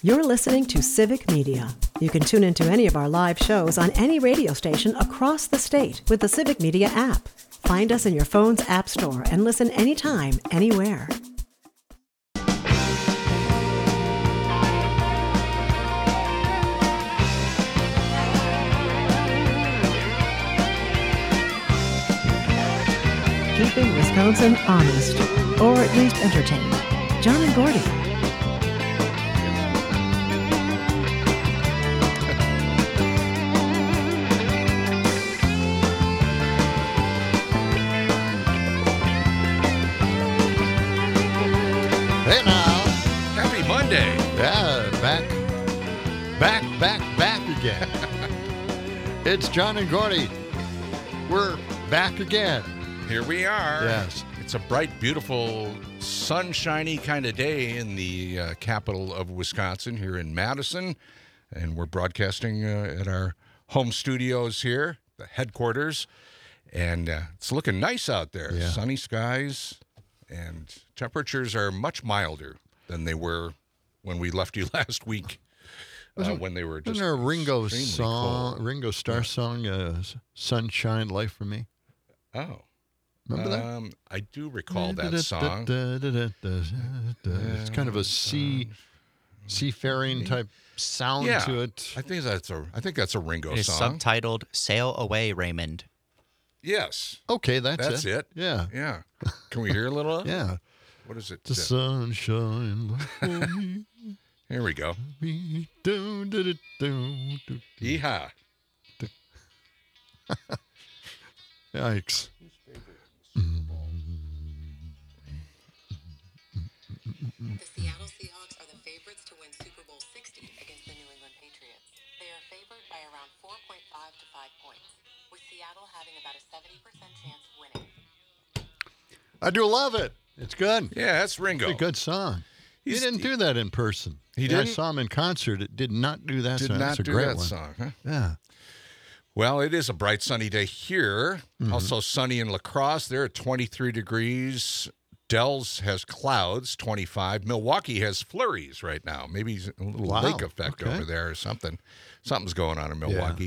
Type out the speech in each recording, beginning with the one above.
You're listening to Civic Media. You can tune into any of our live shows on any radio station across the state with the Civic Media app. Find us in your phone's app store and listen anytime, anywhere. Keeping Wisconsin honest, or at least entertained. John and Gordy. Hey now. Happy Monday. Yeah, back again. It's John and Gordy. We're back again. Here we are. Yes. It's a bright, beautiful, sunshiny kind of day in the capital of Wisconsin, here in Madison. And we're broadcasting at our home studios here, the headquarters. And it's looking nice out there. Yeah. Sunny skies, and temperatures are much milder than they were when we left you last week. When they were just Isn't there a Ringo extremely cold. Ringo Starr song, Sunshine, Life for Me? Oh. Remember that? I do recall that song. It's kind of a seafaring type sound to it. I think that's a Ringo It is song. subtitled "Sail Away, Raymond." Yes. Okay, that's it. Yeah. Yeah. Can we hear a little? Yeah. What is it? The sunshine, life for me. Here we go. Yeehaw. Yikes. The Seattle Seahawks are the favorites to win Super Bowl 60 against the New England Patriots. They are favored by around 4.5 to 5 points, with Seattle having about a 70% chance of winning. I do love it. It's good. Yeah, that's Ringo. It's a good song. He didn't do that in person. He I didn't? saw him in concert. It did not do that Did song. not That's a do great that one. song, huh? Yeah. Well, it is a bright sunny day here. Also sunny in La Crosse. They're at 23 degrees. Dells has clouds, 25. Milwaukee has flurries right now. Maybe a little Wow. lake effect Okay. over there or something. Something's going on in Milwaukee.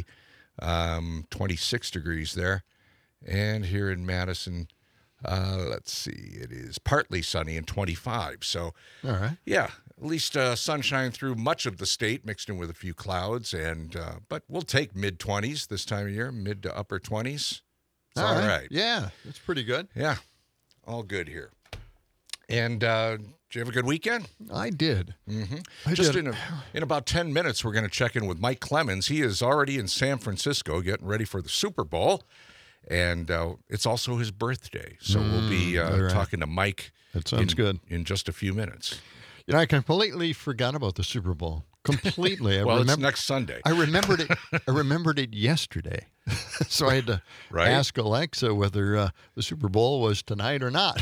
26 degrees there. And here in Madison, let's see, it is partly sunny and 25. So, All right. yeah, at least sunshine through much of the state, mixed in with a few clouds. And but we'll take mid-20s this time of year, mid to upper 20s. It's all right. Yeah, that's pretty good. Yeah, all good here. And did you have a good weekend? I did. Mm-hmm. Just in about 10 minutes, we're going to check in with Mike Clemens. He is already in San Francisco getting ready for the Super Bowl. And it's also his birthday. So we'll be right. talking to Mike That sounds good. in just a few minutes. You know, I completely forgot about the Super Bowl. Completely. Well, it's next Sunday. I remembered it. I remembered it yesterday, so I had to Right. ask Alexa whether the Super Bowl was tonight or not.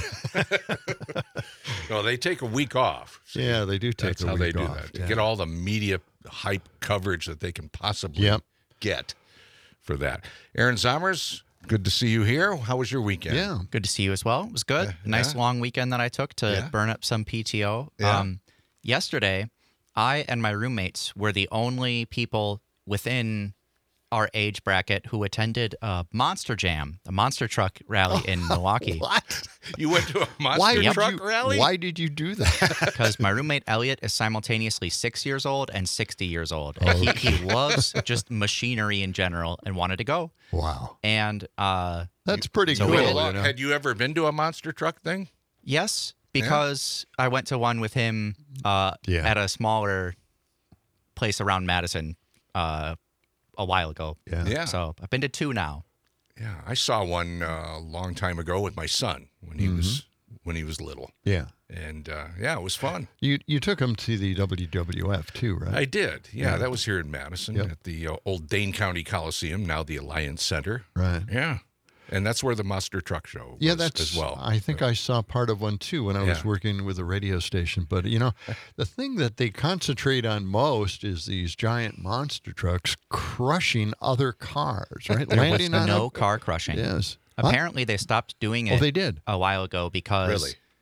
No, they take a week off. So Yeah, they do take that's a how week they do off. that. To Yeah. get all the media hype coverage that they can possibly Yep. get for that. Aaron Zommers, good to see you here. How was your weekend? Yeah. Good to see you as well. It was good. Nice long weekend that I took to Yeah. burn up some PTO. Yeah. Yesterday, I and my roommates were the only people within our age bracket who attended Monster Jam, a monster truck rally in Milwaukee. What? You went to a Why monster did truck you, rally? Why did you do that? Because my roommate Elliot is simultaneously 6 years old and 60 years old. He loves just machinery in general and wanted to go. Wow. And That's pretty So cool. we Well, did. you know? Had you ever been to a monster truck thing? yes, because I went to one with him Yeah. at a smaller place around Madison a while ago. Yeah. Yeah. So I've been to two now. Yeah, I saw one a long time ago with my son when he was little, Yeah. and yeah, it was fun. You took him to the WWF too, right? I did. Yeah, that was here in Madison Yep. at the old Dane County Coliseum, now the Alliance Center. Right. Yeah, and that's where the monster truck show Yeah, was that's as well. I think I saw part of one too when I was Yeah. working with a radio station. But you know, the thing that they concentrate on most is these giant monster trucks crushing other cars, right? There was Landing on no them. car crushing. Yes. Huh? Apparently, they stopped doing it Oh, they did. a while ago because Really?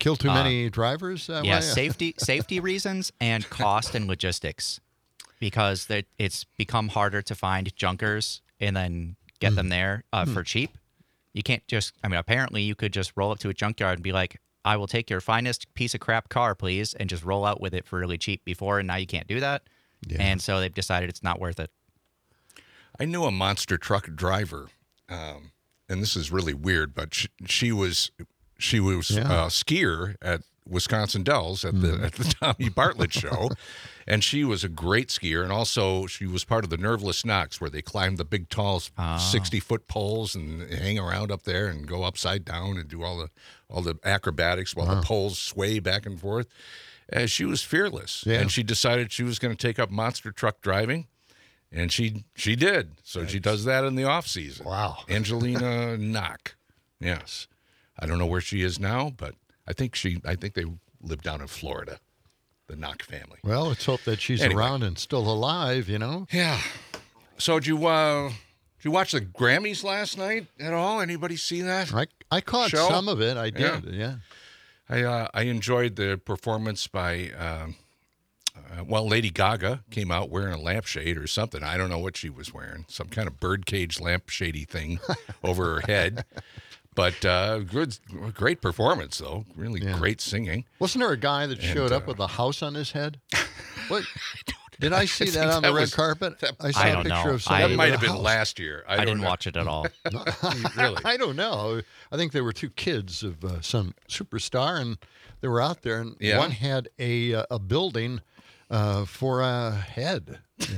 Kill too many drivers? Yeah, safety reasons and cost and logistics, because it's become harder to find junkers and then get them there for cheap. You can't just, apparently you could just roll up to a junkyard and be like, I will take your finest piece of crap car, please, and just roll out with it for really cheap before, and now you can't do that. Yeah. And so they've decided it's not worth it. I knew a monster truck driver, and this is really weird, but she was a skier at Wisconsin Dells at the Tommy Bartlett show, and she was a great skier, and also she was part of the Nerveless Knocks, where they climbed the big, tall 60-foot poles and hang around up there and go upside down and do all the acrobatics while the poles sway back and forth. She was fearless, and she decided she was going to take up monster truck driving. And she did. So she does that in the off season. Wow. Angelina Knock. Yes. I don't know where she is now, but I think they live down in Florida, the Knock family. Well, let's hope that she's around and still alive, Yeah. So did you watch the Grammys last night at all? Anybody see that? I caught some of it. I did. Yeah. I enjoyed the performance by Lady Gaga came out wearing a lampshade or something. I don't know what she was wearing. Some kind of birdcage lampshady thing over her head. But great performance, though. Really great singing. Wasn't there a guy that showed up with a house on his head? What? Did I see that on the red carpet? I saw a picture of somebody. That might have been last year. I didn't watch it at all. Really? I don't know. I think there were two kids of some superstar, and they were out there, and one had a building for a head.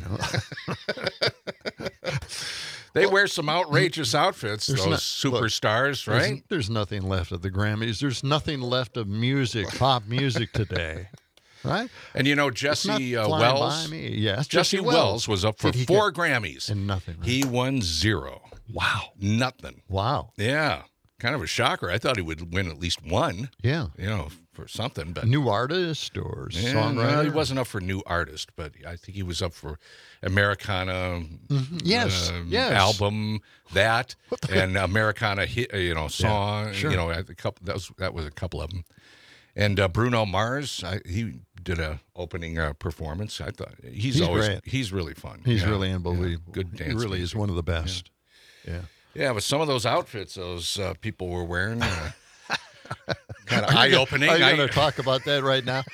They wear some outrageous outfits, those superstars, right? There's nothing left of the Grammys. There's nothing left of music, pop music today. Right? And Jesse Wells. Yes, Jesse Wells was up for 4 Grammys. And nothing. Right? He won 0. Wow. Nothing. Wow. Yeah. Kind of a shocker. I thought he would win at least 1. Yeah. For something. But new artist or songwriter? Well, he wasn't up for new artist, but I think he was up for Americana yes. album, and Americana hit, song. Yeah, sure. That was a couple of them. And Bruno Mars, he did a opening performance. I thought he's really fun. He's really unbelievable. Good dance. He really is one of the best. Yeah. Yeah, but some of those outfits those people were wearing, kind of eye-opening. Are you going to talk about that right now?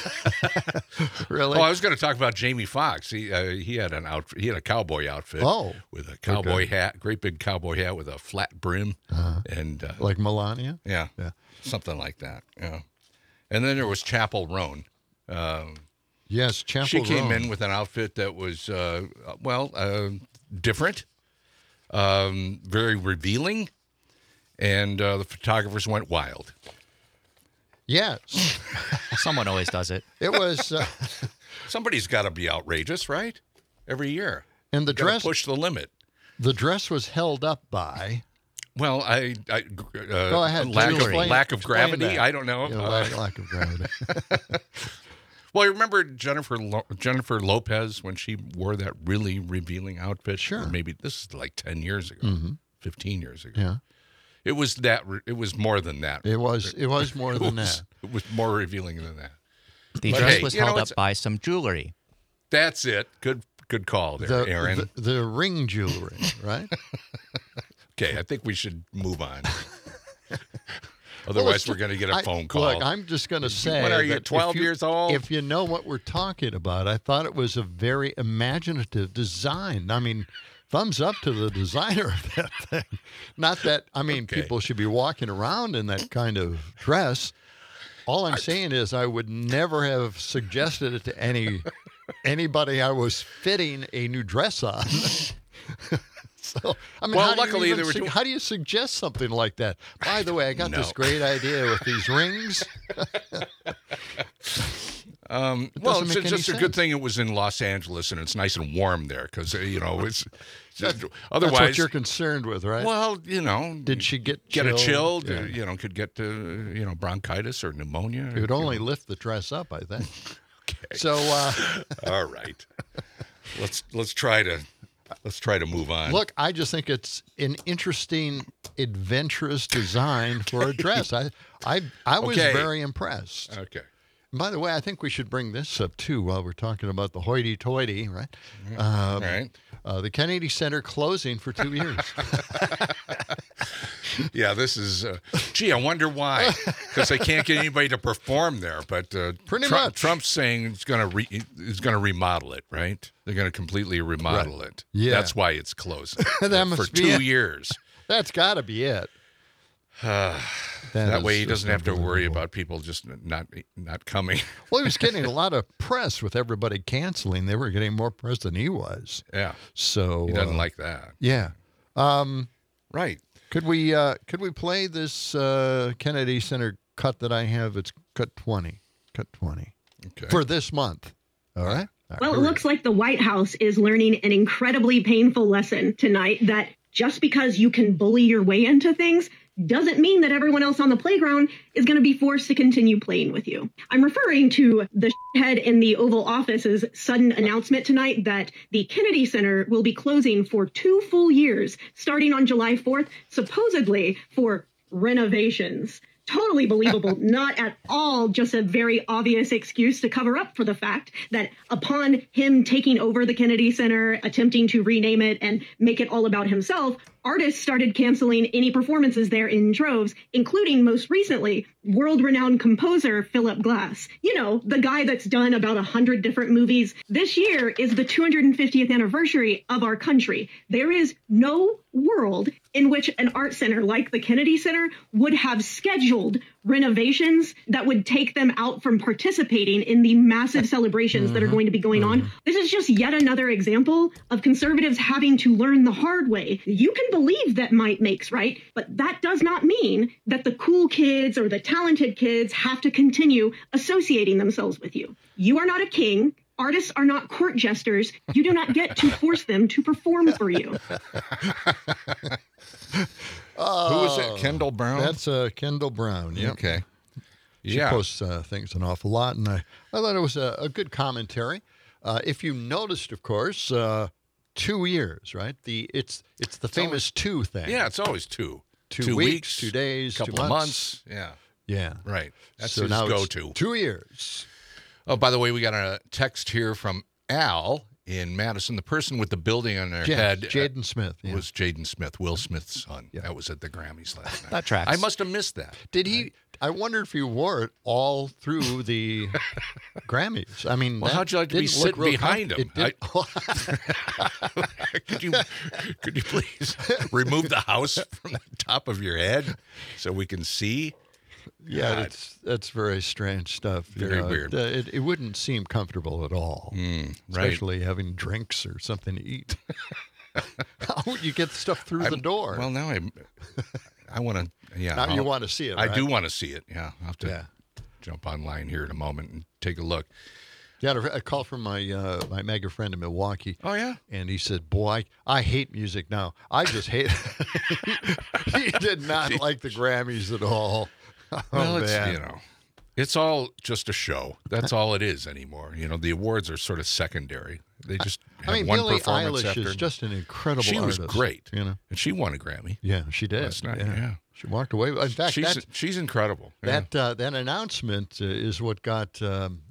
Really? Oh, I was going to talk about Jamie Foxx. He had an outfit. He had a cowboy outfit. With a cowboy hat, great big cowboy hat with a flat brim, and like Melania. Yeah, something like that. Yeah. And then there was Chapel Roan. Yes, Chapel Roan. She came in with an outfit that was, different, very revealing, and the photographers went wild. Yes. Someone always does it. It was... Somebody's got to be outrageous, right? Every year. And the dress... push the limit. The dress was held up by... Well, go ahead. Lack of gravity. That. I don't know. Lack of gravity. Well, you remember Jennifer Lopez when she wore that really revealing outfit? Sure. Or maybe this is like 10 years ago, 15 years ago. Yeah. It was that. It was more than that. It was more than that. It was more revealing than that. The dress was held up by some jewelry. That's it. Good call there, Aaron. The ring jewelry, right? Okay, I think we should move on. Otherwise, we're going to get a phone call. Look, I'm just going to say... What are you, 12 years old? If you know what we're talking about, I thought it was a very imaginative design. I mean, thumbs up to the designer of that thing. Not that, people should be walking around in that kind of dress. All I'm saying is I would never have suggested it to anybody I was fitting a new dress on. So, luckily how do you suggest something like that? By the way, I got this great idea with these rings. It's just a good thing it was in Los Angeles and it's nice and warm there because it's otherwise. That's what you're concerned with, right? Well, did she get a chill? Yeah. Could get to bronchitis or pneumonia. It would only lift the dress up, I think. Okay. So, all right, let's try to Let's try to move on. Look, I just think it's an interesting, adventurous design for a dress. I was very impressed. Okay. And by the way, I think we should bring this up, too, while we're talking about the hoity-toity, right? All right. The Kennedy Center closing for 2 years. Yeah, this is, gee, I wonder why. Because they can't get anybody to perform there. But Pretty much. Trump's saying he's going to remodel it, right? They're going to completely remodel it. Yeah. That's why it's closing That for must be 2 it. years. That's got to be it. That is way he just doesn't have to worry unbelievable. about people just not coming. Well, he was getting a lot of press with everybody canceling. They were getting more press than he was. Yeah, So he doesn't like that. Yeah. Right. Could we play this Kennedy Center cut that I have? It's cut 20. Cut 20 Okay. for this month. All right. Well, it looks like the White House is learning an incredibly painful lesson tonight that just because you can bully your way into things doesn't mean that everyone else on the playground is going to be forced to continue playing with you. I'm referring to the head in the Oval Office's sudden announcement tonight that the Kennedy Center will be closing for 2 full years, starting on July 4th, supposedly for renovations. Totally believable, not at all just a very obvious excuse to cover up for the fact that upon him taking over the Kennedy Center, attempting to rename it and make it all about himself, artists started canceling any performances there in droves, including most recently world-renowned composer Philip Glass. You know, the guy that's done about 100 different movies. This year is the 250th anniversary of our country. There is no world in which an art center like the Kennedy Center would have scheduled renovations that would take them out from participating in the massive celebrations that are going to be going on. This is just yet another example of conservatives having to learn the hard way. You can believe that might makes right, but that does not mean that the cool kids or the talented kids have to continue associating themselves with you. You are not a king. Artists are not court jesters. You do not get to force them to perform for you. Who was it? Kendall Brown? That's Kendall Brown. Yep. Okay. She Yeah. posts things an awful lot, and I thought it was a good commentary. If you noticed, of course, 2 years, right? It's the famous two thing. Yeah, it's always 2. 2 weeks, 2 days, couple 2 of months. Yeah. Yeah. Right. That's so his now go-to. It's 2 years. Oh, by the way, we got a text here from Al in Madison. The person with the building on their head Jaden Smith. Yeah. was Jaden Smith, Will Smith's son. Yeah. That was at the Grammys last night. That tracks. I must have missed that. Did he? I wonder if he wore it all through the Grammys. I mean, Well, that how'd you like to be didn't look sitting real behind comf- him? It did- Could you please remove the house from the top of your head so we can see? Yeah, God. that's very strange stuff. Very weird. It wouldn't seem comfortable at all, right. especially having drinks or something to eat. How would you get stuff through the door? Well, now I want to. Yeah, now you want to see it. I right? do want to see it. Yeah, I'll have to Yeah. jump online here in a moment and take a look. Got a call from my my mega friend in Milwaukee. Oh yeah. And he said, "Boy, I hate music now. I just hate." He did not like the Grammys at all. Oh, Well, it's man. it's all just a show. That's all it is anymore. The awards are sort of secondary. They just have I mean, one Billie performance Eilish after. is just an incredible She was artist. great. You know. And she won a Grammy. Yeah, she did. Last night, yeah. She walked away. In fact, She's incredible. Yeah. that announcement is what got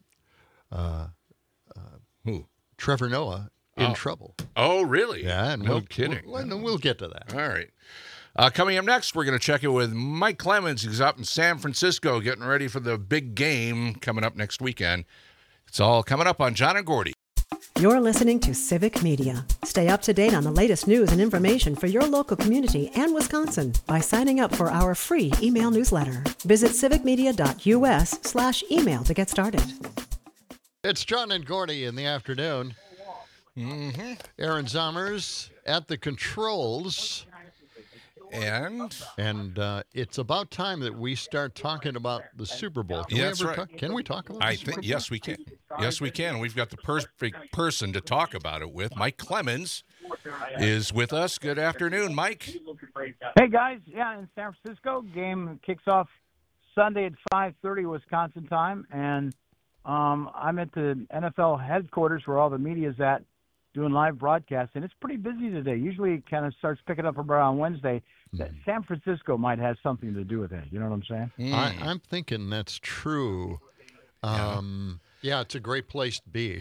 Who? Trevor Noah in trouble. Oh, really? Yeah, and no kidding. We'll get to that. All right. Coming up next, we're going to check in with Mike Clemens. He's up in San Francisco getting ready for the big game coming up next weekend. It's all coming up on John and Gordy. You're listening to Civic Media. Stay up to date on the latest news and information for your local community and Wisconsin by signing up for our free email newsletter. Visit civicmedia.us/email to get started. It's John and Gordy in the afternoon. Mm-hmm. Aaron Zommers at the controls. And And it's about time that we start talking about the Super Bowl. Can Yeah, that's we right. Can we talk about the I Super think, Bowl? yes, we can. Yes, we can. We've got the perfect person to talk about it with. Mike Clemens is with us. Good afternoon, Mike. Hey guys, yeah, in San Francisco, game kicks off Sunday at 5:30 Wisconsin time, and I'm at the NFL headquarters where all the media is at, doing live broadcasts, and it's pretty busy today. Usually it kind of starts picking up around Wednesday. San Francisco might have something to do with it. You know what I'm saying? I'm thinking that's true. Yeah, it's a great place to be.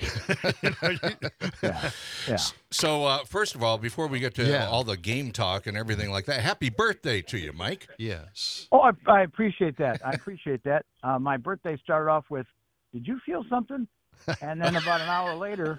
Yeah. So, first of all, before we get to all the game talk and everything like that, happy birthday to you, Mike. Yes. Oh, I appreciate that. My birthday started off with, "Did you feel something?" And then about an hour later,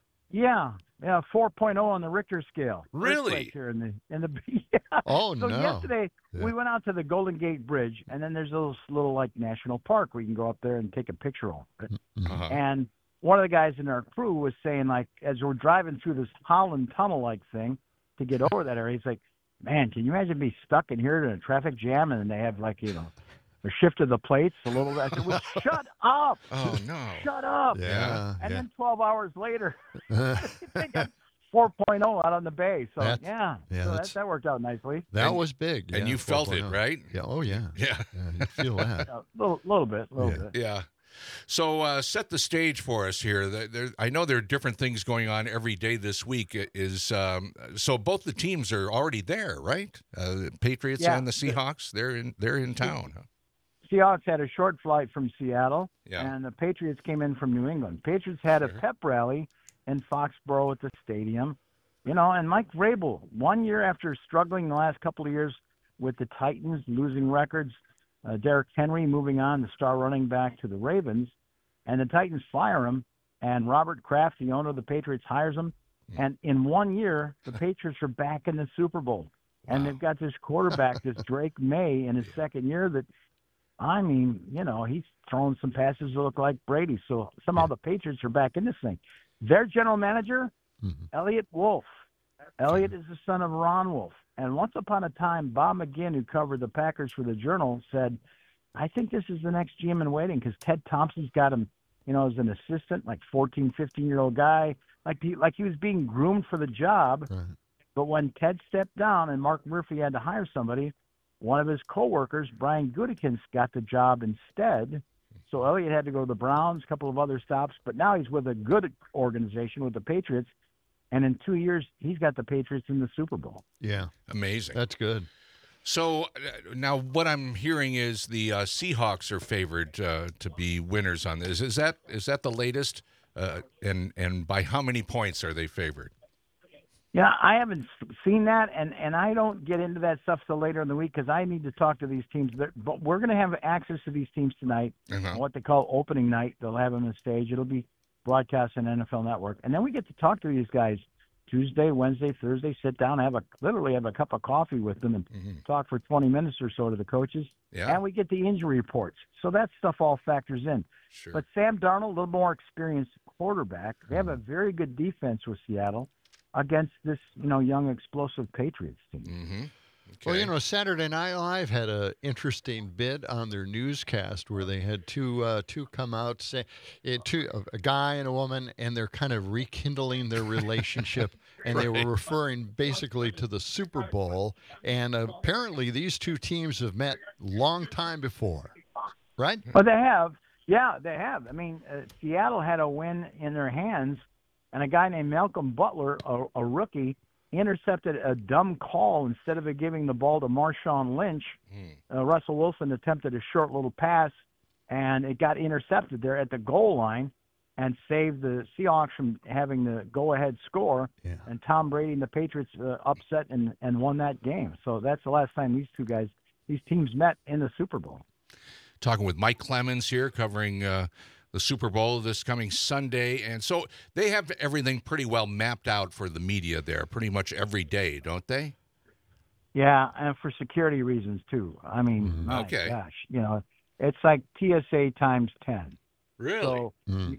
4.0 on the Richter scale. Really? Earthquake here in the Oh, so no. yesterday we went out to the Golden Gate Bridge, and then there's a little like national park where you can go up there and take a picture of it. And one of the guys in our crew was saying, like, as we're driving through this Holland Tunnel like thing to get over that area, he's like, "Man, can you imagine being stuck in here in a traffic jam?" And then they have they shifted the plates a little bit. I said, "Well, shut up! Oh no! Shut up!" Yeah. And then 12 hours later, they got 4.0 out on the bay. So that worked out nicely. That was big. And you felt it, right? Yeah. Oh yeah. Yeah. You feel that. A little bit. Yeah. So set the stage for us here. I know there are different things going on every day this week. So both the teams are already there, right? The Patriots and the Seahawks. They're in town. Seahawks had a short flight from Seattle, Yeah. and the Patriots came in from New England. Patriots had a pep rally in Foxborough at the stadium. And Mike Vrabel, 1 year after struggling the last couple of years with the Titans, losing records, Derrick Henry moving on, the star running back, to the Ravens, and the Titans fire him, and Robert Kraft, the owner of the Patriots, hires him. And in 1 year, the Patriots are back in the Super Bowl. And they've got this quarterback, this Drake May, in his second year that, he's throwing some passes that look like Brady. So somehow the Patriots are back in this thing. Their general manager, Elliot Wolf. Elliot is the son of Ron Wolf. And once upon a time, Bob McGinn, who covered the Packers for the Journal, said, "I think this is the next GM in waiting," because Ted Thompson's got him, as an assistant, like 14, 15-year-old guy, like he was being groomed for the job. Right. But when Ted stepped down and Mark Murphy had to hire somebody, one of his coworkers, Brian Gutekunst, got the job instead. So Elliott had to go to the Browns, a couple of other stops, but now he's with a good organization with the Patriots. And in 2 years, he's got the Patriots in the Super Bowl. Yeah. Amazing. That's good. So now what I'm hearing is the Seahawks are favored to be winners on this. Is that the latest? And by how many points are they favored? Yeah, I haven't seen that, and I don't get into that stuff till later in the week because I need to talk to these teams. But we're going to have access to these teams tonight, on what they call opening night. They'll have them on stage. It'll be broadcast on NFL Network. And then we get to talk to these guys Tuesday, Wednesday, Thursday, sit down, literally have a cup of coffee with them and talk for 20 minutes or so to the coaches. Yeah. And we get the injury reports. So that stuff all factors in. Sure. But Sam Darnold, a little more experienced quarterback. They have a very good defense with Seattle against this, young, explosive Patriots team. Mm-hmm. Okay. Well, Saturday Night Live had an interesting bit on their newscast where they had two come out, say a guy and a woman, and they're kind of rekindling their relationship, and they were referring basically to the Super Bowl, and apparently these two teams have met long time before, right? Well, they have. Yeah, they have. I mean, Seattle had a win in their hands, and a guy named Malcolm Butler, a rookie, intercepted a dumb call instead of giving the ball to Marshawn Lynch. Russell Wilson attempted a short little pass, and it got intercepted there at the goal line and saved the Seahawks from having the go-ahead score. Yeah. And Tom Brady and the Patriots upset and won that game. So that's the last time these teams met in the Super Bowl. Talking with Mike Clemens here, covering the Super Bowl this coming Sunday. And so they have everything pretty well mapped out for the media there pretty much every day, don't they? Yeah, and for security reasons, too. I mean, my Okay. gosh, it's like TSA times 10. Really? So,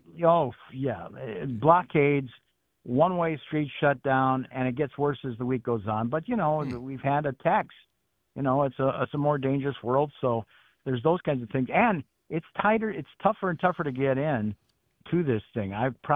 yeah, blockades, one-way streets shut down, and it gets worse as the week goes on. But, we've had attacks. It's a more dangerous world, so there's those kinds of things. And it's tighter. It's tougher and tougher to get in to this thing.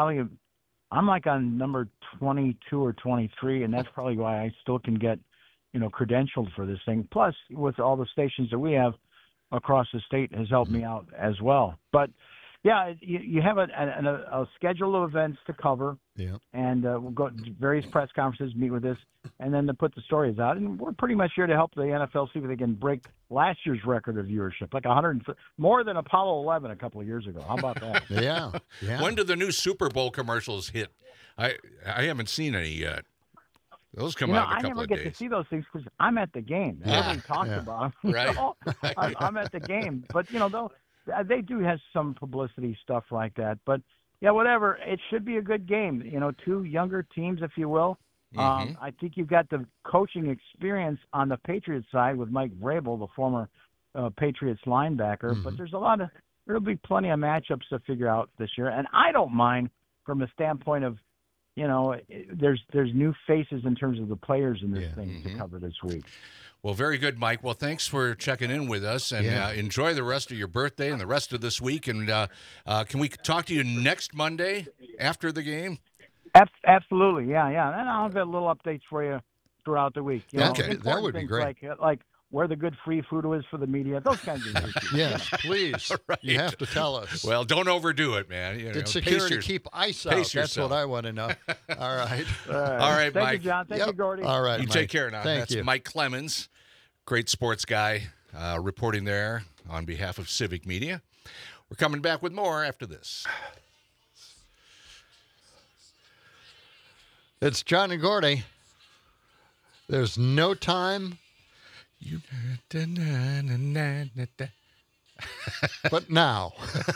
I'm like on number 22 or 23, and that's probably why I still can get, credentialed for this thing. Plus, with all the stations that we have across the state has helped me out as well. But, Yeah, you have a schedule of events to cover, and we'll go to various press conferences, meet with this, and then to put the stories out. And we're pretty much here to help the NFL see if they can break last year's record of viewership, like 100, more than Apollo 11 a couple of years ago. How about that? Yeah. When do the new Super Bowl commercials hit? I haven't seen any yet. Those come out in a couple of days. I never get to see those things because I'm at the game. Everybody talks about them. Right. I'm at the game. But, they do have some publicity stuff like that. But, yeah, whatever. It should be a good game. Two younger teams, if you will. I think you've got the coaching experience on the Patriots side with Mike Vrabel, the former Patriots linebacker. But there'll be plenty of matchups to figure out this year. And I don't mind from a standpoint of, there's new faces in terms of the players in this thing to cover this week. Well, very good, Mike. Well, thanks for checking in with us, and enjoy the rest of your birthday and the rest of this week. And can we talk to you next Monday after the game? Absolutely, yeah. And I'll have little updates for you throughout the week. Okay, that would be great. Like where the good free food is for the media, those kinds of issues. Yes, please. Right. You have to tell us. Well, don't overdo it, man. Did security keep ice out? That's yourself. what I want to know. All right. All right, Thank Mike. you, John. Thank you, Gordy. All right, You Mike. take care now. Thank you. Mike Clemens, great sports guy, reporting there on behalf of Civic Media. We're coming back with more after this. It's John and Gordy. There's no time but now.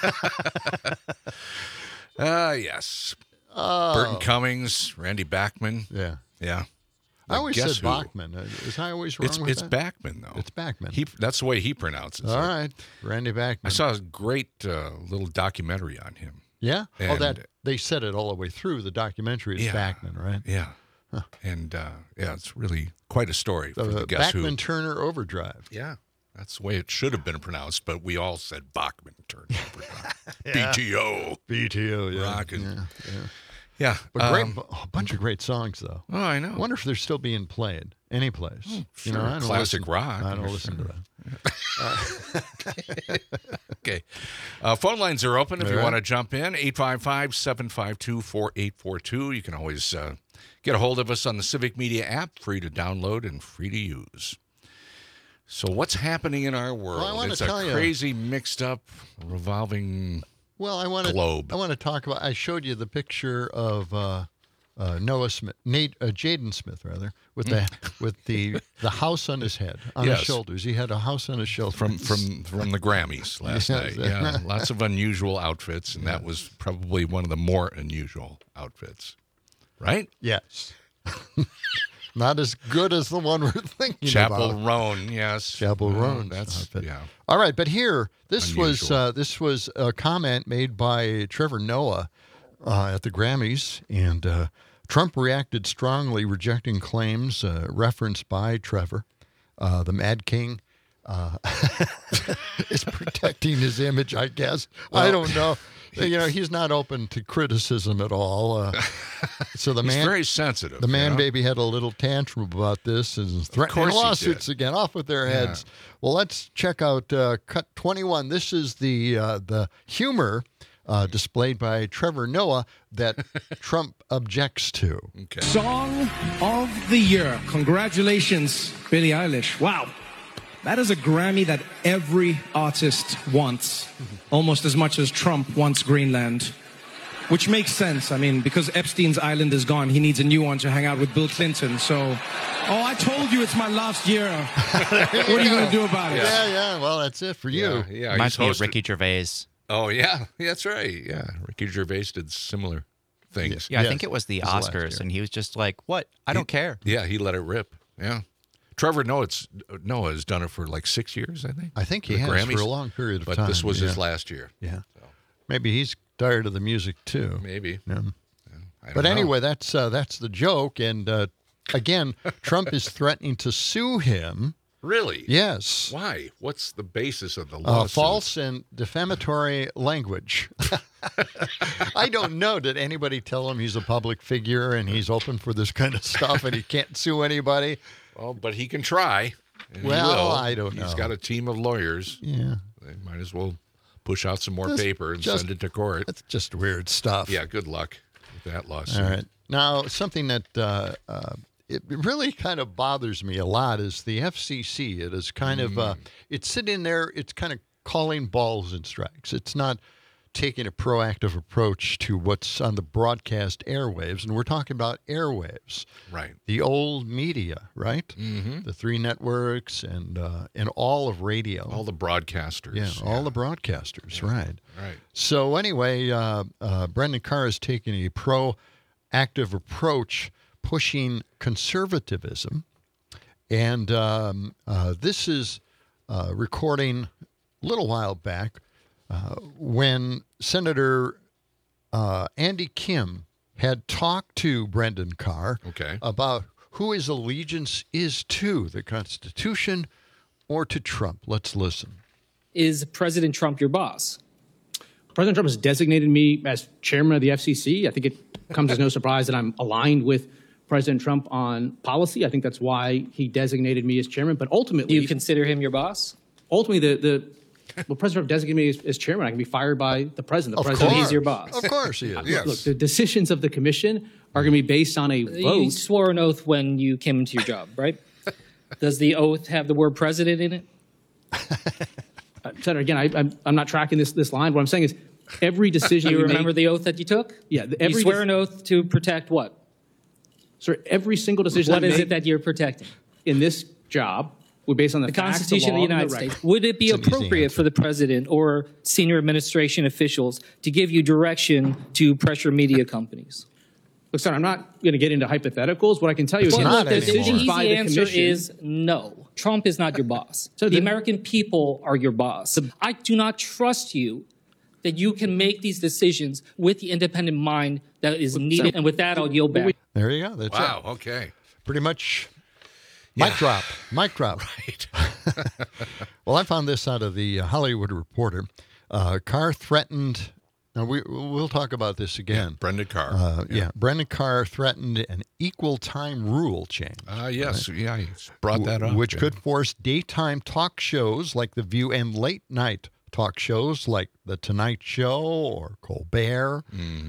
Yes. Burton Cummings, Randy Bachman. Yeah. I always said Bachman. Is I always wrong with It's that? Bachman, though. It's Bachman. That's the way he pronounces it. All right. Randy Bachman. I saw a great little documentary on him. Yeah? And they said it all the way through. The documentary is Bachman, right? Yeah. Huh. And, it's really quite a story for the Guess Who. Bachman-Turner Overdrive. Yeah. That's the way it should have been pronounced, but we all said Bachman-Turner Overdrive. BTO. BTO, yeah. Rockin'. Yeah. But a bunch of great songs, though. Oh, I know. I wonder if they're still being played any place. Sure. Classic rock. I don't listen to that. Okay. Phone lines are open if you want to jump in. 855-752-4842. You can always get a hold of us on the Civic Media app, free to download and free to use. So what's happening in our world? Well, it's a crazy, mixed up, revolving globe. I want to talk about. I showed you the picture of Noah Smith, Jaden Smith, rather, with the house on his head, on his shoulders. He had a house on his shoulders from the Grammys last night. Yeah, lots of unusual outfits, and that was probably one of the more unusual outfits, right? Yes. Not as good as the one we're thinking Chapel about. Roan, yes. Chapel Roan. That's outfit. yeah. All right, but here this Unusual. was a comment made by Trevor Noah at the Grammys, and Trump reacted strongly, rejecting claims referenced by Trevor. The Mad King is protecting his image, I guess. Well, I don't know. He's not open to criticism at all. So he's very sensitive. The man baby had a little tantrum about this and threatening lawsuits again. Off with their heads. Well, let's check out cut 21. This is the humor displayed by Trevor Noah that Trump objects to. Okay. Song of the Year. Congratulations, Billie Eilish. Wow. That is a Grammy that every artist wants, almost as much as Trump wants Greenland, which makes sense. I mean, because Epstein's island is gone, he needs a new one to hang out with Bill Clinton. So, I told you it's my last year. What are you going to do about it? Yeah. Well, that's it for you. Yeah. Reminds me of Ricky Gervais. Oh, yeah. That's right. Yeah. Ricky Gervais did similar things. Yeah, I think it was the Oscars, and he was just like, what? I don't care. Yeah, he let it rip. Yeah. Trevor Noah has done it for like 6 years, I think. I think he has Grammys, for a long period of time. But this was his last year. Yeah. So. Maybe he's tired of the music, too. Maybe. Yeah. I don't know. Anyway, that's the joke. And, again, Trump is threatening to sue him. Really? Yes. Why? What's the basis of the lawsuit? False and defamatory language. I don't know. Did anybody tell him he's a public figure and he's open for this kind of stuff and he can't sue anybody? Well, but he can try. Well, I don't know. He's got a team of lawyers. Yeah. They might as well push out some more paper and send it to court. That's just weird stuff. Yeah, good luck with that lawsuit. All right. Now, something that it really kind of bothers me a lot is the FCC. It is kind of, it's sitting there, it's kind of calling balls and strikes. It's not taking a proactive approach to what's on the broadcast airwaves, and we're talking about airwaves. Right. The old media, right? Mm-hmm. The 3 networks and all of radio. All the broadcasters. Yeah, all the broadcasters, right. Right. So anyway, Brendan Carr is taking a proactive approach, pushing conservatism. And this is recording a little while back when Senator Andy Kim had talked to Brendan Carr about who his allegiance is to, the Constitution or to Trump. Let's listen. Is President Trump your boss? President Trump has designated me as chairman of the FCC. I think it comes as no surprise that I'm aligned with President Trump on policy. I think that's why he designated me as chairman. But ultimately, Do you consider him your boss? Ultimately, well, President Trump designated me as chairman. I can be fired by the president. The Of president, course. He's your boss. Of course he is. Yes. Look, the decisions of the commission are going to be based on a vote. You swore an oath when you came into your job, right? Does the oath have the word president in it? Senator, again, I'm not tracking this line. What I'm saying is every decision Do you we remember make, the oath that you took? Yeah, You swear an oath to protect what? sir, every single decision What I is make it that you're protecting? in this job will be based on the The facts, Constitution of law, the and United record. States. Would it be It's an easy appropriate answer. for the president or senior administration officials to give you direction to pressure media companies? Look, sir, I'm not going to get into hypotheticals. What I can tell you is It's that not the anymore. decisions by easy the answer commission is no. Trump is not your boss. So the the- American people are your boss. I do not trust you that you can make these decisions with the independent mind that is needed. And with that, I'll yield back. There you go. That's Wow, it. okay. Pretty much mic drop. Mic drop. Right. Well, I found this out of the Hollywood Reporter. Carr threatened, now we'll talk about this again. Brendan Carr. Brendan Carr threatened an equal time rule change. Yes, yeah, he brought that up. Which yeah. could force daytime talk shows like The View and late night talk shows like The Tonight Show or Colbert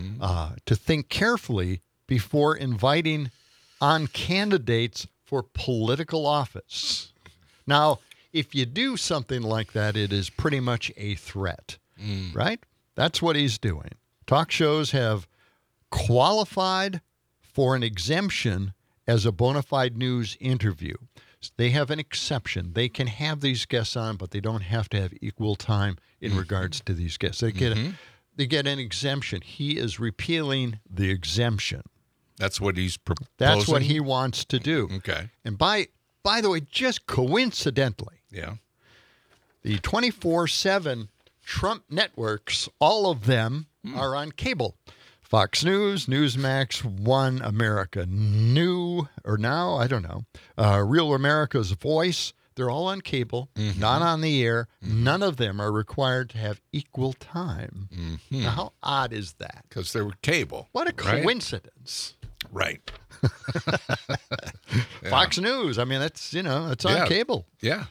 to think carefully before inviting on candidates for political office. Now, if you do something like that, it is pretty much a threat, right? That's what he's doing. Talk shows have qualified for an exemption as a bona fide news interview. They have an exception. They can have these guests on, but they don't have to have equal time in regards to these guests. They get an exemption. He is repealing the exemption. That's what he's proposing. That's what he wants to do. Okay. And by the way, just coincidentally, Yeah. the 24/7 Trump networks, all of them are on cable. Fox News, Newsmax, One America, Now, I don't know. Real America's Voice, they're all on cable, not on the air. None of them are required to have equal time. Now, how odd is that? Because they were cable. What a right? coincidence. Right. Fox News, I mean, it's on Yeah. cable. Yeah.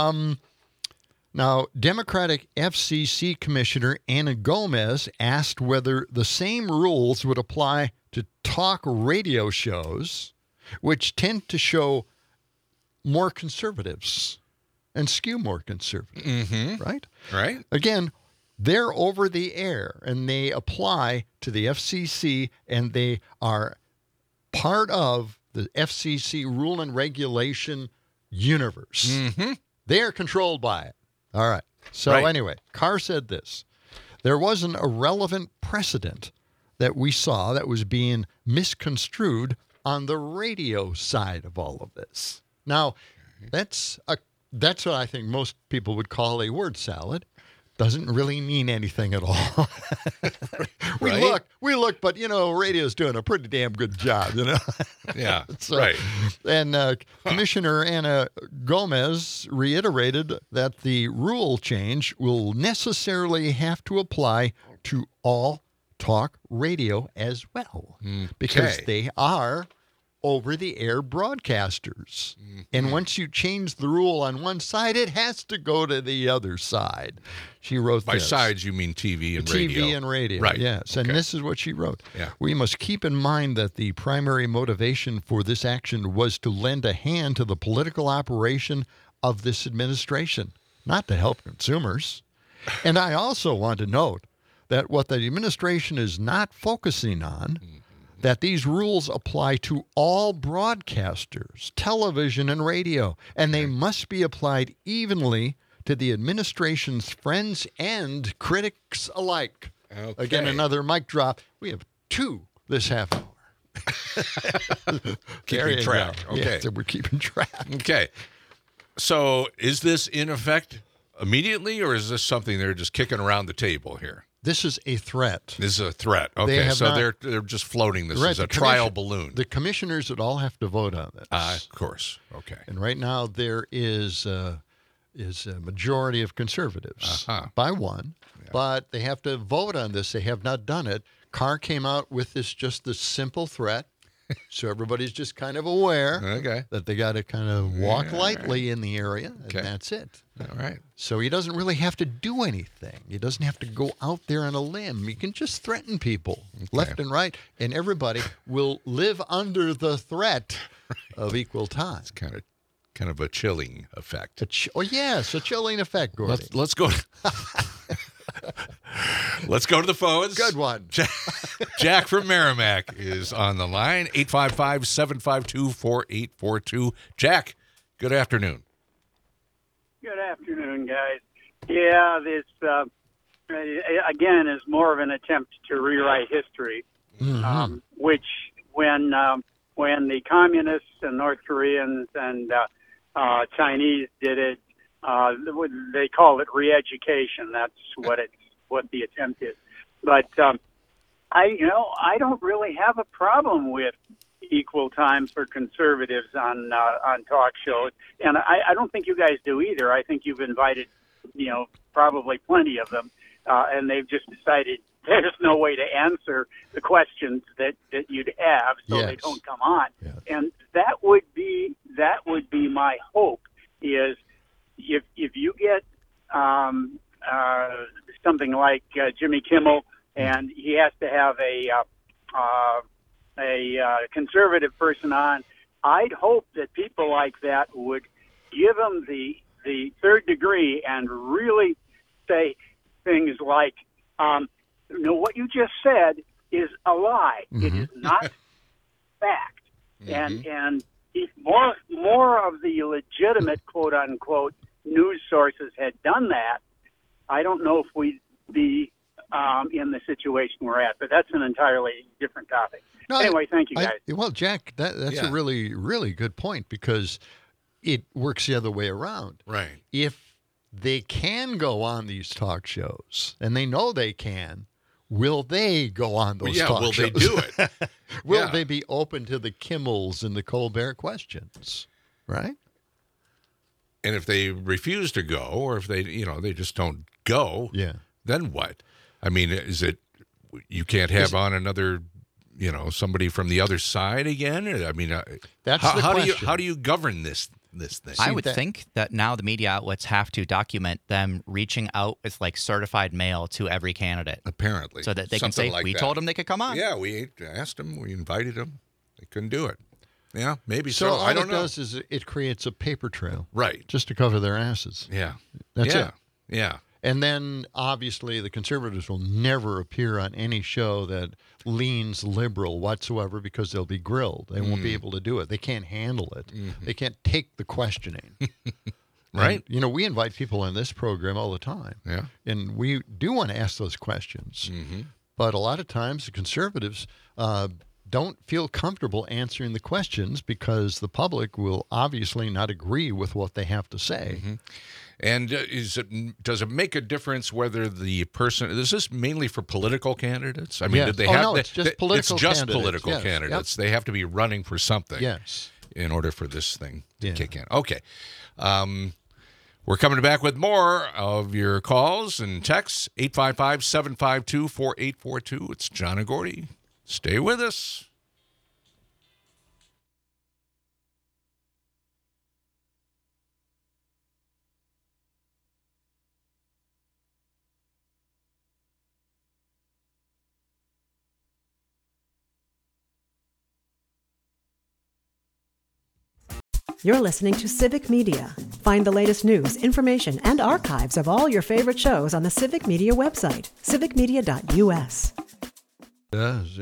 Now, Democratic FCC Commissioner Anna Gomez asked whether the same rules would apply to talk radio shows, which tend to show more conservatives and skew more conservative, right? Right. Again, they're over the air and they apply to the FCC and they are part of the FCC rule and regulation universe. They are controlled by it. All right. So Right. anyway, Carr said this. There was an irrelevant precedent that we saw that was being misconstrued on the radio side of all of this. Now, that's what I think most people would call a word salad. Doesn't really mean anything at all. Right? We look, but radio's doing a pretty damn good job, Yeah. So- right. And Commissioner Anna Gomez reiterated that the rule change will necessarily have to apply to all talk radio as well, because Okay. they are over-the-air broadcasters. And once you change the rule on one side, it has to go to the other side. She wrote By this. sides, you mean TV and radio. TV and radio, Right. yes. And this is what she wrote. Yeah. We must keep in mind that the primary motivation for this action was to lend a hand to the political operation of this administration, not to help consumers. And I also want to note that what the administration is not focusing on, that these rules apply to all broadcasters, television and radio, and they must be applied evenly to the administration's friends and critics alike. Okay. Again, another mic drop. We have 2 this half hour. Keeping track. Yeah, Okay. so we're keeping track. Okay. So is this in effect immediately, or is this something they're just kicking around the table here? This is a threat. This is a threat. Okay, so not- they're just floating this Right, as a the trial commission- balloon. The commissioners would all have to vote on this. Of course. Okay. And right now there is a majority of conservatives by one, but they have to vote on this. They have not done it. Carr came out with just this simple threat, so everybody's just kind of aware that they got to kind of walk lightly in the area, and that's it. All right. So he doesn't really have to do anything. He doesn't have to go out there on a limb. He can just threaten people left and right, and everybody will live under the threat of equal time. It's kind of a chilling effect. Yes, a chilling effect, Gordy. Let's go. Let's go to the phones. Good one. Jack from Merrimack is on the line. 855-752-4842. Jack, good afternoon. Good afternoon, guys. Yeah, this again is more of an attempt to rewrite history, which when the communists and North Koreans and Chinese did it, they call it re-education. That's what the attempt is. But I don't really have a problem with equal time for conservatives on talk shows, and I don't think you guys do either. I think you've invited, probably plenty of them, and they've just decided there's no way to answer the questions that you'd have, so they don't come on. Yes. And that would be my hope, is if you get something like Jimmy Kimmel, and he has to have a conservative person on, I'd hope that people like that would give him the third degree and really say things like, what you just said is a lie. It is not fact. And if more of the legitimate, quote unquote, news sources had done that, I don't know if we'd be in the situation we're at. But that's an entirely different topic. No, anyway, thank you, guys. Well, Jack, that's a really, really good point, because it works the other way around. Right. If they can go on these talk shows, and they know they can, will they go on those talk shows? Will they do it? Will they be open to the Kimmels and the Colbert questions? Right? And if they refuse to go, or if they just don't go, then what? I mean, is it you can't have on another, somebody from the other side again? I mean, that's the question. How do you govern this thing? I would think that now the media outlets have to document them reaching out with certified mail to every candidate. Apparently. So that they can say, we told them they could come on. Yeah, we asked them, we invited them. They couldn't do it. Yeah, maybe so. All I don't know. It does is it creates a paper trail. Right. Just to cover their asses. Yeah. That's it. Yeah. And then, obviously, the conservatives will never appear on any show that leans liberal whatsoever, because they'll be grilled. They won't be able to do it. They can't handle it. They can't take the questioning. Right. And, we invite people on this program all the time. Yeah. And we do want to ask those questions. But a lot of times, the conservatives don't feel comfortable answering the questions, because the public will obviously not agree with what they have to say. And does it make a difference whether the person, is this mainly for political candidates? I mean, did they have? No, it's just political candidates. It's just political candidates. They have to be running for something. Yes. In order for this thing to kick in. Okay. We're coming back with more of your calls and texts. 855-752-4842. It's John and Gordy. Stay with us. You're listening to Civic Media. Find the latest news, information, and archives of all your favorite shows on the Civic Media website, civicmedia.us. This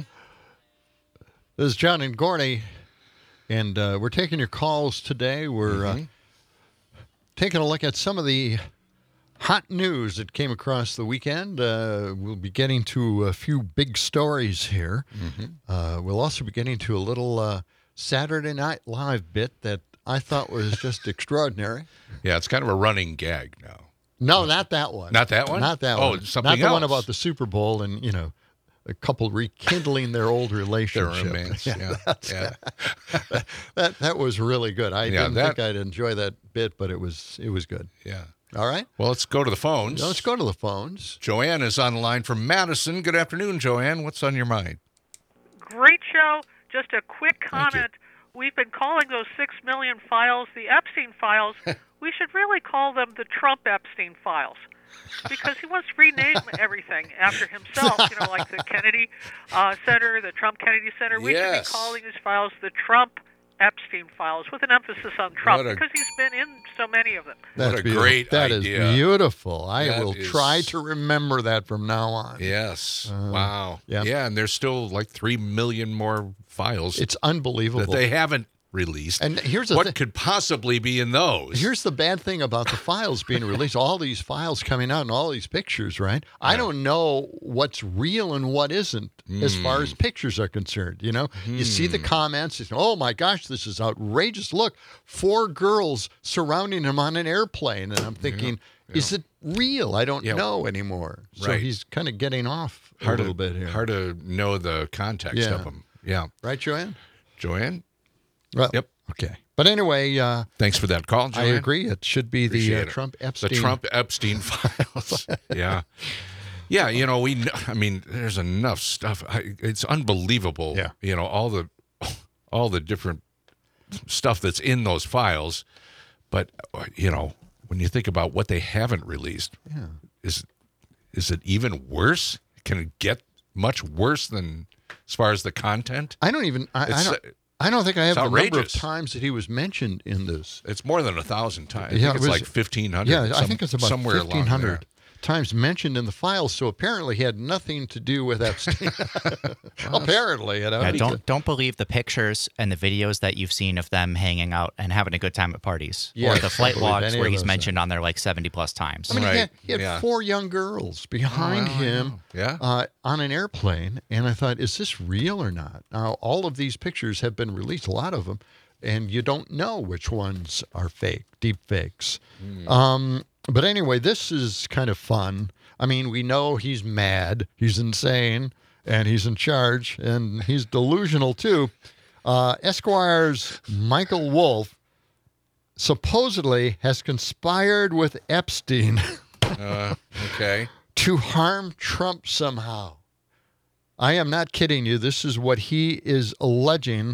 is John and Gordy, and we're taking your calls today. We're taking a look at some of the hot news that came across the weekend. We'll be getting to a few big stories here. We'll also be getting to a little Saturday Night Live bit that I thought was just extraordinary. Yeah, it's kind of a running gag now. No, not that one. Not that one? Not that one. Oh, Something not the else. one about the Super Bowl and, a couple rekindling their old relationship. Their romance, yeah. That was really good. I didn't that- think I'd enjoy that bit, but it was good. Yeah. All right. Well, let's go to the phones. Let's go to the phones. Joanne is on the line from Madison. Good afternoon, Joanne. What's on your mind? Great show. Just a quick comment. We've been calling those 6 million files the Epstein files. We should really call them the Trump Epstein files, because he wants to rename everything after himself, like the Kennedy Center, the Trump Kennedy Center. We should be calling these files the Trump Epstein files, with an emphasis on Trump, because he's been in so many of them. What a great That idea. is beautiful. I That will is- try to remember that from now on. Yes. Wow. yeah. Yeah, and there's still like 3 million more files. It's unbelievable. That they haven't released. And here's the what thing. could possibly be in those? Here's the bad thing about the files being released. All these files coming out and all these pictures, right? I don't know what's real and what isn't as far as pictures are concerned. You see the comments. You say, oh, my gosh, this is outrageous. Look, 4 girls surrounding him on an airplane. And I'm thinking, is it real? I don't know anymore. So Right. he's kind of getting off a little bit here. Hard to know the context of them. Yeah. Right, Joanne? Joanne? Well, Yep. Okay. But anyway, thanks for that call, I Joanne. agree. It should be the Appreciate it. Trump The Epstein. Trump Epstein files. Yeah. Yeah, there's enough stuff. It's unbelievable. Yeah. All the different stuff that's in those files. But, when you think about what they haven't released, is it even worse? Can it get much worse than as far as the content? I don't even. I don't think I have the number of outrageous. times that he was mentioned in this. It's more than 1,000 times. I Yeah, think it's it was- like 1,500. Yeah, I think it's about somewhere along 1,500 times mentioned in the files. So apparently, he had nothing to do with Epstein. Apparently, Don't believe the pictures and the videos that you've seen of them hanging out and having a good time at parties, Yeah, or the flight believe logs any where of he's those mentioned on there like 70 plus times. I mean, Right. he had 4 young girls behind him Yeah. on an airplane, and I thought, is this real or not? Now, all of these pictures have been released, a lot of them, and you don't know which ones are fake, deep fakes. But anyway, this is kind of fun. I mean, we know he's mad, he's insane, and he's in charge, and he's delusional too. Esquire's Michael Wolff supposedly has conspired with Epstein Okay. to harm Trump somehow. I am not kidding you. This is what he is alleging.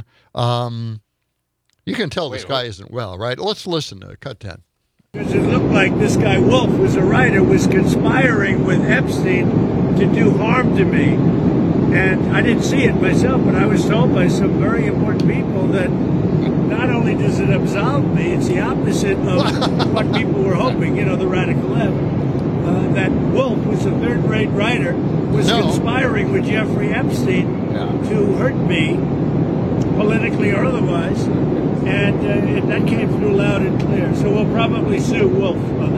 You can tell this guy isn't well, right? Let's listen to cut 10. Because it looked like this guy Wolf, who's a writer, was conspiring with Epstein to do harm to me. And I didn't see it myself, but I was told by some very important people that not only does it absolve me, it's the opposite of what people were hoping, the radical left. That Wolf, who's a third-rate writer, was conspiring with Jeffrey Epstein to hurt me, politically or otherwise. And that came through loud and clear. So we'll probably sue Wolf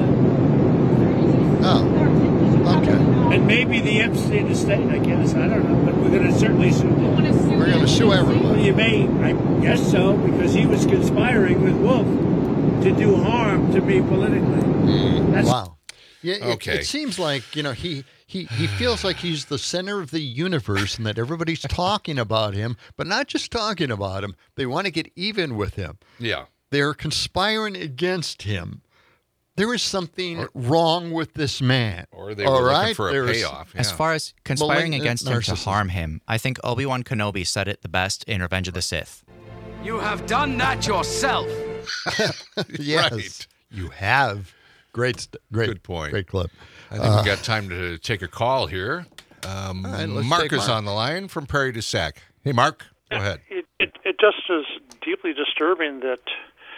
on that. Oh, okay. And maybe the Epstein estate, I guess. I don't know. But we're going to certainly sue them. We're going to sue everybody. Well, you may, I guess so, because he was conspiring with Wolf to do harm to me politically. Wow. Yeah, Okay. it seems like, he feels like he's the center of the universe and that everybody's talking about him, but not just talking about him. They want to get even with him. Yeah. They're conspiring against him. There is something wrong with this man. Or they were looking for a payoff. As far as conspiring Malignant against him to narcissism. harm him, I think Obi-Wan Kenobi said it the best in Revenge of the Sith. You have done that yourself. Yes, Right. you have. Great Good point. Great clip. I think we got time to take a call here. right, let's Mark take is Mark. on the line from Prairie du Sac. Hey, Mark, go ahead. It just is deeply disturbing that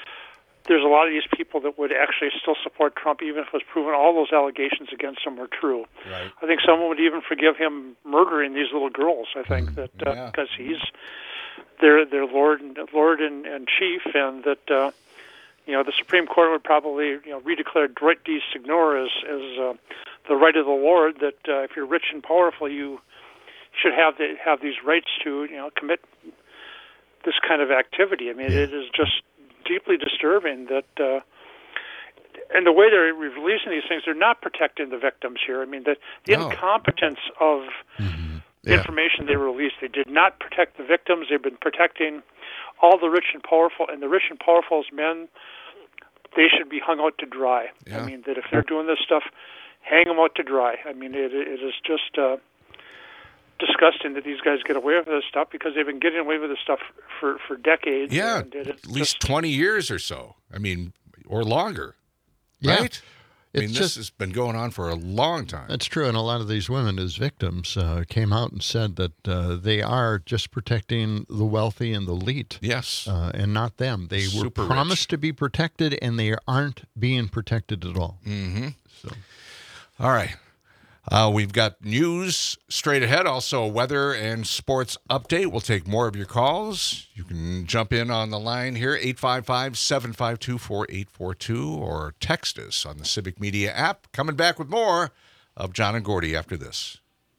there's a lot of these people that would actually still support Trump even if it was proven all those allegations against him were true. Right. I think someone would even forgive him murdering these little girls. I think that because he's their Lord and chief, and that the Supreme Court would probably redeclare droit de seigneur as the right of the Lord. That if you're rich and powerful, you should have these rights to commit this kind of activity. I mean, it is just deeply disturbing that, and the way they're releasing these things, they're not protecting the victims here. I mean, the incompetence of information they released, they did not protect the victims. They've been protecting all the rich and powerful, and the rich and powerful men, they should be hung out to dry. I mean, that if they're doing this stuff, hang them out to dry. I mean, it is just disgusting that these guys get away with this stuff because they've been getting away with this stuff for decades. Yeah, and at least 20 years or so. I mean, or longer. Yeah. Right? I mean, this has been going on for a long time. That's true, and a lot of these women as victims came out and said that they are just protecting the wealthy and the elite. Yes. And not them. They were promised to be protected, and they aren't being protected at all. Mm-hmm. So, all right. We've got news straight ahead, also a weather and sports update. We'll take more of your calls. You can jump in on the line here, 855-752-4842, or text us on the Civic Media app. Coming back with more of John and Gordy after this.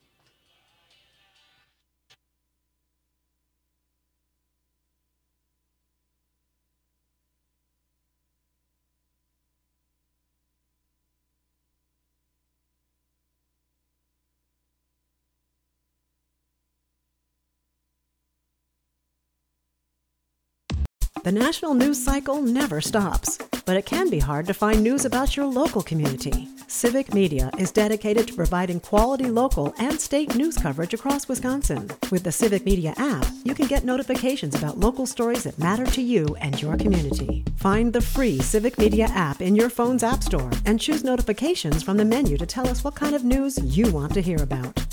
The national news cycle never stops, but it can be hard to find news about your local community. Civic Media is dedicated to providing quality local and state news coverage across Wisconsin. With the Civic Media app, you can get notifications about local stories that matter to you and your community. Find the free Civic Media app in your phone's app store and choose notifications from the menu to tell us what kind of news you want to hear about.